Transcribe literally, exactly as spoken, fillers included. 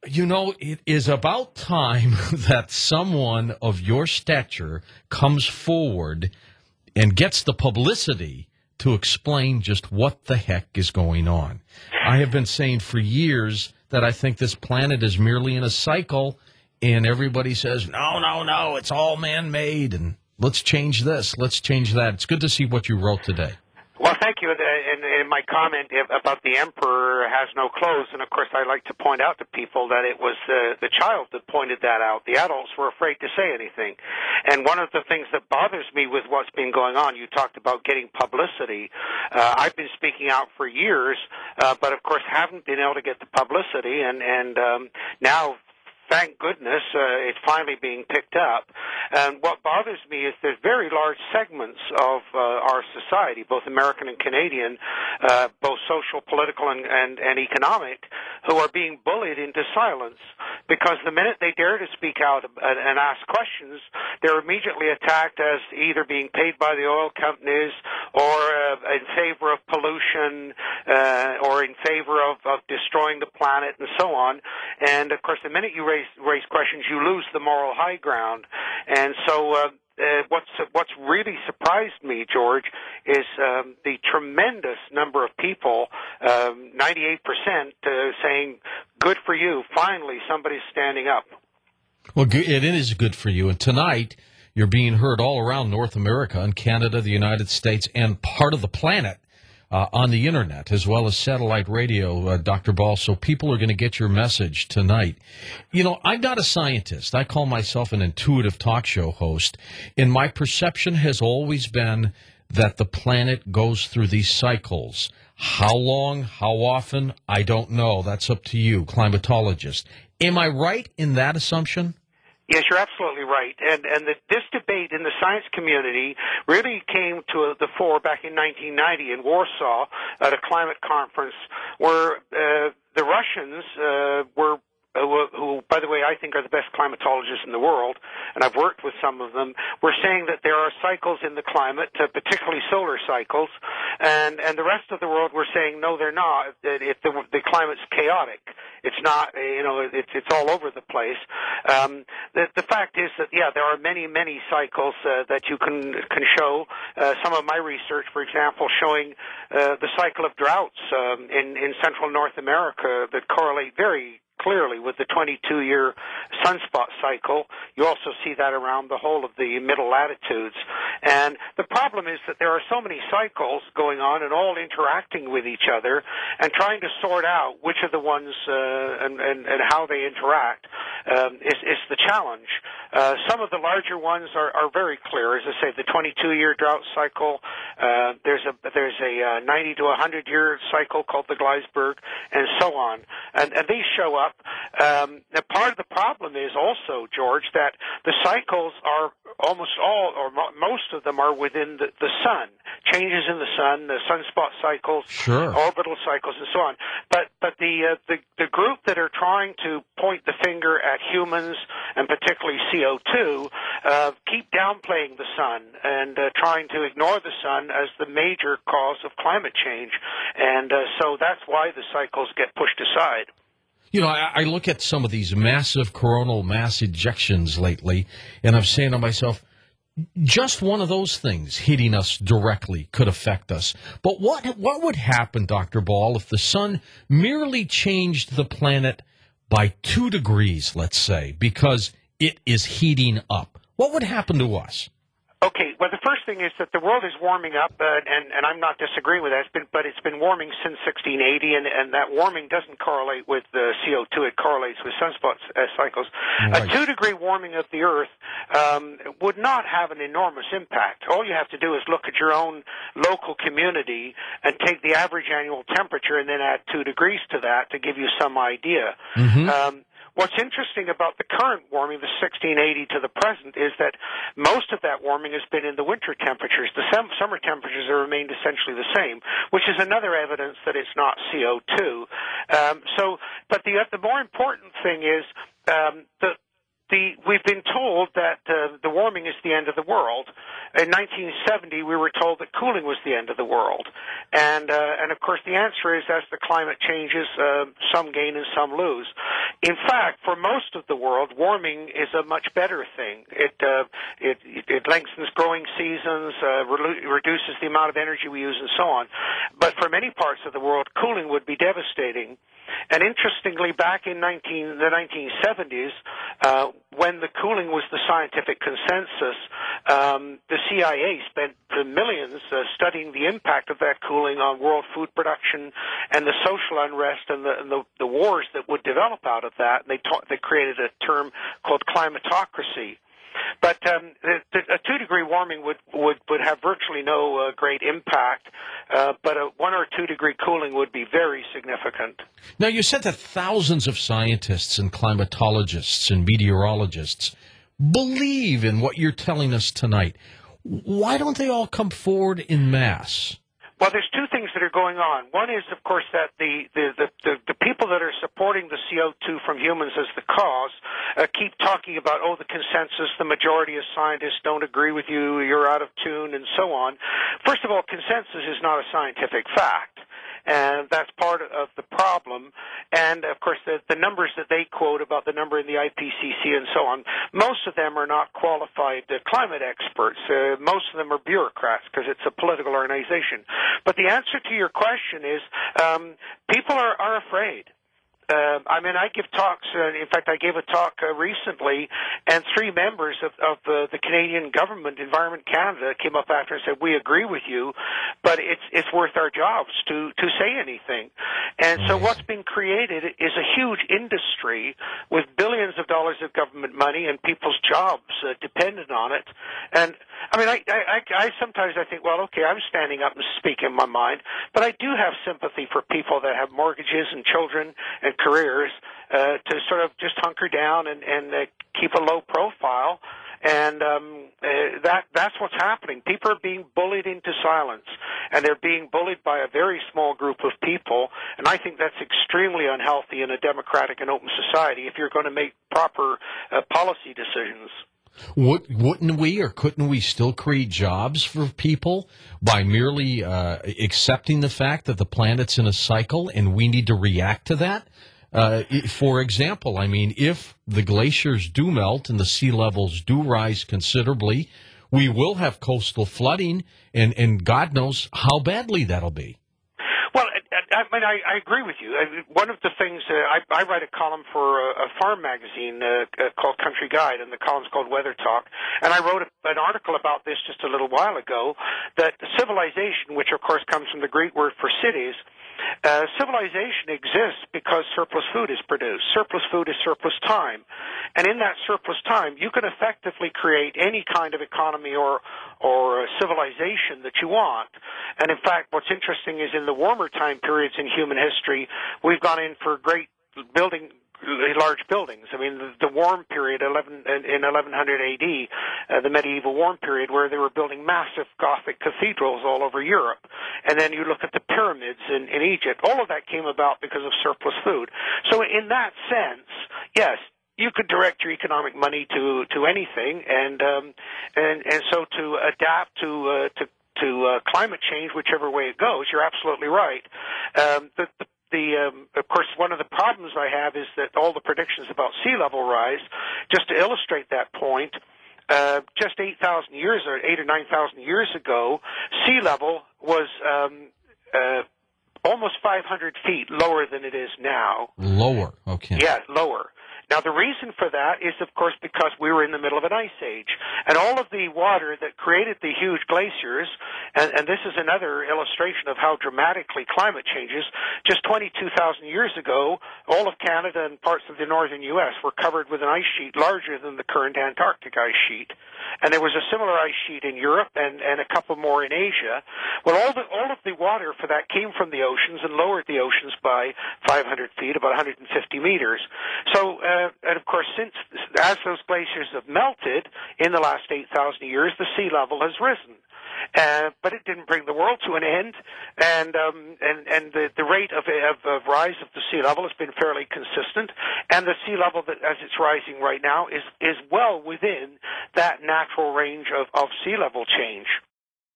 You know, it is about time that someone of your stature comes forward and gets the publicity to explain just what the heck is going on. I have been saying for years that I think this planet is merely in a cycle, and everybody says, no, no, no, it's all man-made, and let's change this, let's change that. It's good to see what you wrote today. Well, thank you. And in my comment about the emperor has no clothes, and of course I like to point out to people that it was uh, the child that pointed that out. The adults were afraid to say anything. And one of the things that bothers me with what's been going on, you talked about getting publicity. Uh, I've been speaking out for years, uh, but of course haven't been able to get the publicity, and, and um, now thank goodness uh, it's finally being picked up. And what bothers me is there's very large segments of uh, our society, both American and Canadian, uh, both social, political, and, and, and economic, who are being bullied into silence. Because the minute they dare to speak out and ask questions, they're immediately attacked as either being paid by the oil companies or uh, in favor of pollution uh, or in favor of, of destroying the planet and so on. And, of course, the minute you raise, raise questions, you lose the moral high ground. And so uh, uh, what's what's really surprised me, George, is um, the tremendous number of people, um, ninety-eight percent, uh, saying, good for you, finally somebody's standing up. Well, it is good for you. And tonight, you're being heard all around North America and Canada, the United States, and part of the planet uh, on the Internet, as well as satellite radio, uh, Doctor Ball. So people are going to get your message tonight. You know, I'm not a scientist. I call myself an intuitive talk show host. And my perception has always been that the planet goes through these cycles. How long, how often, I don't know. That's up to you, climatologist. Am I right in that assumption? Yes, you're absolutely right. And and the, this debate in the science community really came to the fore back in nineteen ninety in Warsaw at a climate conference where uh, the Russians uh, were Who, who, by the way, I think are the best climatologists in the world, and I've worked with some of them, were saying that there are cycles in the climate, uh, particularly solar cycles, and, and the rest of the world were saying, no, they're not. If the, the climate's chaotic. It's not, you know, it's, it's all over the place. Um, the, the fact is that, yeah, there are many, many cycles uh, that you can, can show. Uh, some of my research, for example, showing uh, the cycle of droughts um, in, in central North America that correlate very clearly with the twenty-two year sunspot cycle. You also see that around the whole of the middle latitudes. And the problem is that there are so many cycles going on and all interacting with each other, and trying to sort out which are the ones uh, and, and, and how they interact um, is, is the challenge. Uh, some of the larger ones are, are very clear. As I say, the twenty-two year drought cycle, uh, there's a there's a uh, ninety to one hundred year cycle called the Gleisberg, and so on. And, and these show up. Um, part of the problem is also, George, that the cycles are almost all, or mo- most of them are within the, the sun. Changes in the sun, the sunspot cycles, sure. orbital cycles, and so on. But but the, uh, the the group that are trying to point the finger at humans, and particularly C O two, uh, keep downplaying the sun and uh, trying to ignore the sun as the major cause of climate change. And uh, so that's why the cycles get pushed aside. You know, I, I look at some of these massive coronal mass ejections lately, and I'm saying to myself, just one of those things hitting us directly could affect us. But what what would happen, Doctor Ball, if the sun merely changed the planet by two degrees, let's say, because it is heating up? What would happen to us? Okay, well, the first thing is that the world is warming up, uh, and, and I'm not disagreeing with that, it's been, but it's been warming since sixteen eighty, and, and that warming doesn't correlate with uh, C O two, it correlates with sunspot uh, cycles. Right. A two-degree warming of the Earth um, would not have an enormous impact. All you have to do is look at your own local community and take the average annual temperature and then add two degrees to that to give you some idea. Mm-hmm. Um, What's interesting about the current warming, the sixteen eighty to the present, is that most of that warming has been in the winter temperatures. The summer temperatures have remained essentially the same, which is another evidence that it's not C O two. Um, so, but the the more important thing is um, the. The, we've been told that uh, the warming is the end of the world. In nineteen seventy, we were told that cooling was the end of the world. And, uh, and of course, the answer is as the climate changes, uh, some gain and some lose. In fact, for most of the world, warming is a much better thing. It uh, it, it lengthens growing seasons, uh, re- reduces the amount of energy we use, and so on. But for many parts of the world, cooling would be devastating. And interestingly, back in nineteen, the nineteen seventies, uh, when the cooling was the scientific consensus, um, the C I A spent millions uh, studying the impact of that cooling on world food production and the social unrest and the, and the, the wars that would develop out of that. And they, ta- they created a term called climatocracy. But um, the, the, a two-degree warming would, would, would have virtually no uh, great impact, uh, but a one- or two-degree cooling would be very significant. Now, you said that thousands of scientists and climatologists and meteorologists believe in what you're telling us tonight. Why don't they all come forward in mass? Well, there's two things that are going on. One is, of course, that the, the, the, the, the people that are supporting the C O two from humans as the cause uh, keep talking about, oh, the consensus, the majority of scientists don't agree with you, you're out of tune, and so on. First of all, consensus is not a scientific fact. And that's part of the problem. And, of course, the, the numbers that they quote about the number in the I P C C and so on, most of them are not qualified uh, climate experts. Uh, most of them are bureaucrats because it's a political organization. But the answer to your question is um, people are, are afraid. Uh, I mean, I give talks. Uh, in fact, I gave a talk uh, recently, and three members of, of uh, the Canadian government, Environment Canada, came up after and said, "We agree with you, but it's it's worth our jobs to to say anything." And so, what's been created is a huge industry with billions of dollars of government money and people's jobs uh, dependent on it. And I mean, I, I I sometimes I think, well, okay, I'm standing up and speaking my mind, but I do have sympathy for people that have mortgages and children and careers uh, to sort of just hunker down and, and uh, keep a low profile, and um, uh, that that's what's happening. People are being bullied into silence, and they're being bullied by a very small group of people, and I think that's extremely unhealthy in a democratic and open society if you're going to make proper uh, policy decisions. Would, wouldn't we or couldn't we still create jobs for people by merely uh, accepting the fact that the planet's in a cycle and we need to react to that? Uh, for example, I mean, if the glaciers do melt and the sea levels do rise considerably, we will have coastal flooding, and, and God knows how badly that'll be. Well, I mean, I, I agree with you. One of the things, uh, I, I write a column for a, a farm magazine uh, uh, called Country Guide, and the column's called Weather Talk. And I wrote a, an article about this just a little while ago, that civilization, which of course comes from the Greek word for cities, uh, civilization exists because surplus food is produced. Surplus food is surplus time. And in that surplus time, you can effectively create any kind of economy or, or civilization that you want. And in fact, what's interesting is in the warmer time periods in human history, we've gone in for great building large buildings. I mean, the, the warm period eleven, in eleven hundred A D, uh, the medieval warm period, where they were building massive Gothic cathedrals all over Europe. And then you look at the pyramids in, in Egypt. All of that came about because of surplus food. So in that sense, yes, you could direct your economic money to, to anything, and um, and and so to adapt to uh, to to uh, climate change, whichever way it goes, you're absolutely right. Um, the, the The, um, of course, one of the problems I have is that all the predictions about sea level rise, just to illustrate that point, uh, just eight thousand years or eight or nine thousand years ago, sea level was um, uh, almost five hundred feet lower than it is now. Lower, okay. Yeah, lower. Now, the reason for that is, of course, because we were in the middle of an ice age. And all of the water that created the huge glaciers, and, and this is another illustration of how dramatically climate changes, just twenty-two thousand years ago, all of Canada and parts of the northern U S were covered with an ice sheet larger than the current Antarctic ice sheet. And there was a similar ice sheet in Europe and, and a couple more in Asia. Well, all, the, all of the water for that came from the oceans and lowered the oceans by five hundred feet, about one hundred fifty meters. So, uh, Uh, and of course, since as those glaciers have melted in the last eight thousand years, the sea level has risen. Uh, but it didn't bring the world to an end, and um, and and the, the rate of, of, of rise of the sea level has been fairly consistent. And the sea level, that, as it's rising right now, is is well within that natural range of, of sea level change.